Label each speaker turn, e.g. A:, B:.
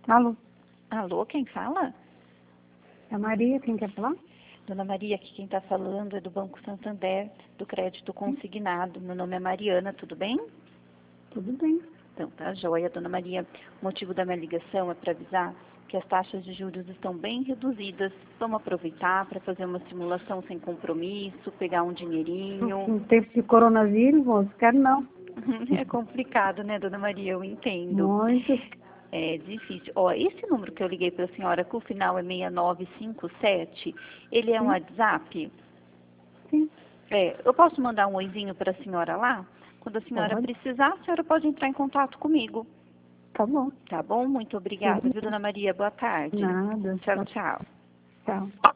A: Alô,
B: Alô, quem fala?
A: é a Maria, quem quer falar?
B: Dona Maria, aqui quem está falando é do Banco Santander, do crédito consignado. Meu nome é Mariana, tudo bem?
A: Tudo bem.
B: Então, tá joia, Dona Maria. O motivo da minha ligação é para avisar que as taxas de juros estão bem reduzidas. Vamos aproveitar para fazer uma simulação sem compromisso, pegar um dinheirinho.
A: Em tempo de coronavírus, moço, quero não.
B: É complicado, né, Dona Maria? Eu entendo.
A: Muito.
B: É difícil. Ó, esse número que eu liguei para a senhora, que o final é 6957, ele é um
A: Sim,
B: WhatsApp?
A: sim,
B: Eu posso mandar um oizinho para a senhora lá? Quando a senhora
A: pode.
B: precisar, a senhora pode entrar em contato comigo.
A: Tá bom.
B: Tá bom? Muito obrigada,
A: Tudo
B: viu, Dona Maria? Boa tarde.
A: bem. Nada.
B: Tchau, tchau.
A: Tchau.